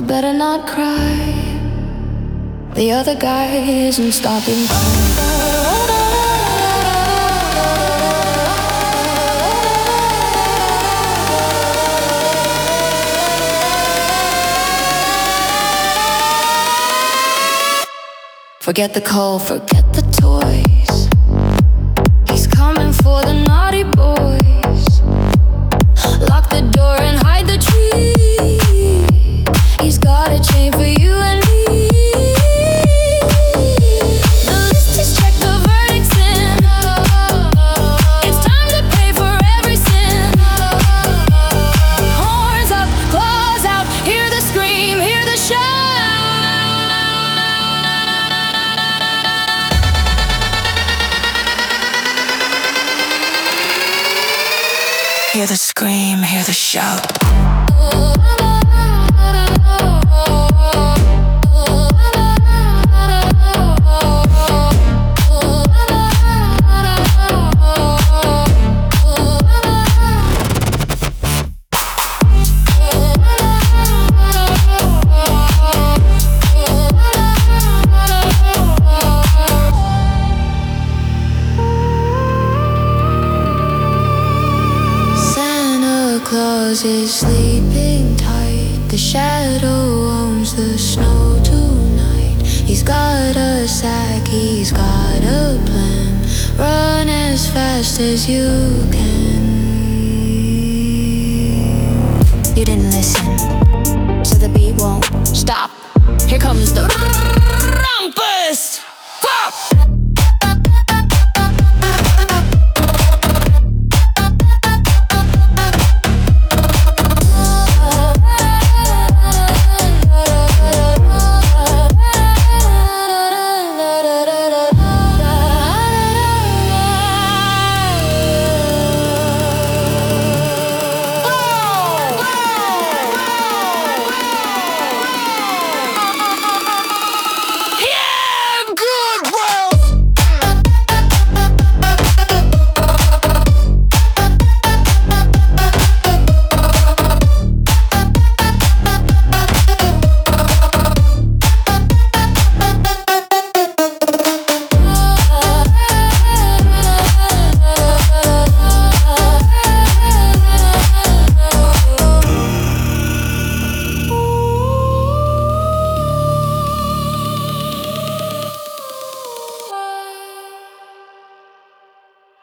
better not cry. The other guy isn't stopping by. Forget the call, forget the toys. He's coming for the naughty boys. Lock the door and hide the tree. He's got a chain for you and me. The list is checked, the verdict's in. It's time to pay for every sin. Horns up, claws out, hear the scream, hear the shout. Hear the scream, hear the shout. Claus is sleeping tight. The shadow owns the snow tonight. He's got a sack, he's got a plan. Run as fast as you can. You didn't listen, so the beat won't stop. Here comes the